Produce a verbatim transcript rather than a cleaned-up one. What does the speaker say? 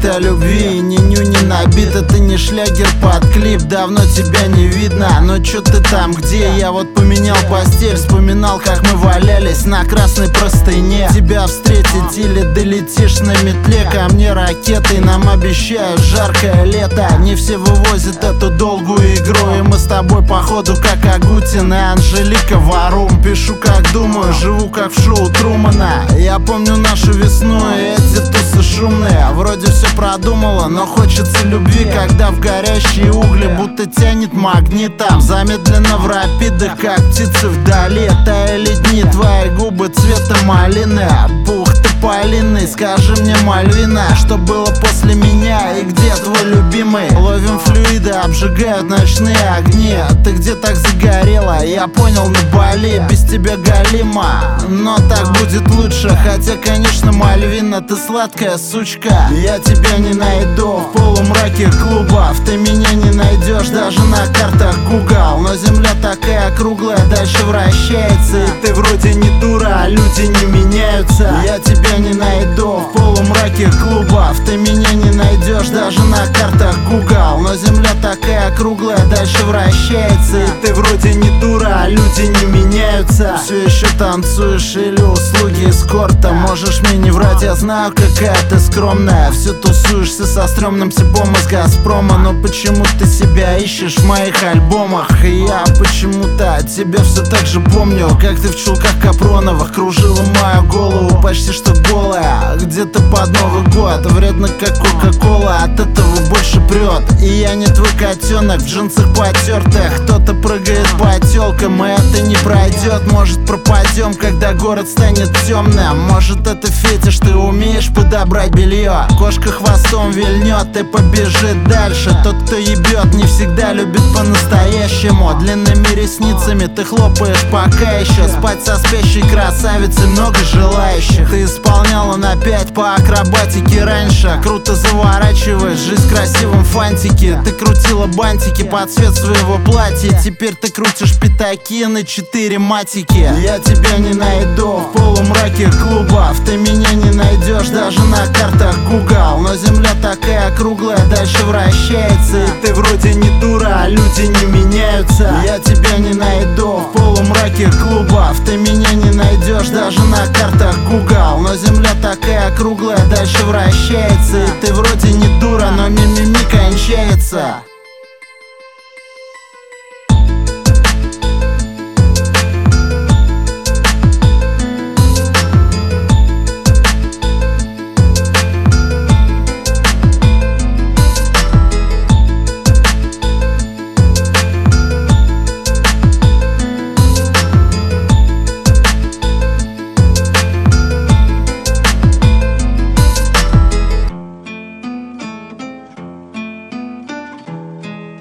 говорит о любви, ни ню не набит. Это не шлягер под клип, давно тебя не видно. Но чё ты там, где? Я вот поменял постель, вспоминал, как мы валялись на красной простыне. Тебя встретить или долетишь на метле, ко мне ракетой, нам обещают жаркое лето. Не все вывозят эту долгую игру, и мы с тобой походу как Агутин и Анжелика Варум. Пишу как думаю, живу как в шоу Трумана. Я помню нашу весну и эти тусы шумные. Вроде все продумала, но хочется любви, когда в горящие угли будто тянет магнитом. Замедленно в рапидах, как птицы вдали. Таяли дни, твои губы цвета малины. Пух ты полинный, скажи мне, Мальвина, что было после меня и где твой любимый? Ловим флюиды, обжигают ночные огни. Ты где так загорела? Я понял, на Бали. Без тебя галима, но так будет лучше. Хотя, конечно, Мальвина, ты сладкая сучка. Я тебя не найду в полумраке клубов. Ты меня не найдешь даже на картах Google. Но земля такая круглая, дальше вращается. И ты вроде не дура, а люди не меняются. Я тебя не найду в полумраке клубов. Ты меня не найдешь даже на картах Google. Но земля такая круглая, дальше вращается. И ты вроде не дура, а люди не меняются. Все еще танцуешь или услуги эскорта? Можешь мне не врать, я знаю, какая ты скромная. Все тусуешься со стрёмным типом из Газпрома. Но почему ты себя ищешь в моих альбомах? И я почему-то тебя все так же помню, как ты в чулках капроновых кружила мою голову почти что голая. Где-то под Новый год, вредно как Кока-Кола, от этого больше прет. И я не твой котенок в джинсах потертых. Кто-то прыгает по тёлкам, и это не пройдет. Может, пропадем, когда город станет темным. Может, это фетиш, ты умеешь подобрать белье. Кошка хвостом вильнет и побежит дальше. Тот, кто ебет, не всегда любит по-настоящему. Длинными ресницами ты хлопаешь пока еще. Спать со спящей красавицей много желающих. Ты исполняла на пять по акробатике раньше. Круто заворачиваешь жизнь в красивом фантике. Ты крутила бантики под цвет своего платья. Теперь ты крутишь пятаки на четыре матики. Я тебя не найду в полумраке клубов. Ты меня не найдешь даже на картах Google. Но земля такая круглая, дальше вращается. И ты вроде не дура, а люди не меняются. Я тебя не найду в полумраке клубов. Ты меня не найдешь даже на картах Google. Но земля такая круглая, дальше вращается. И ты вроде не дура, но ми-ми-ми кончается.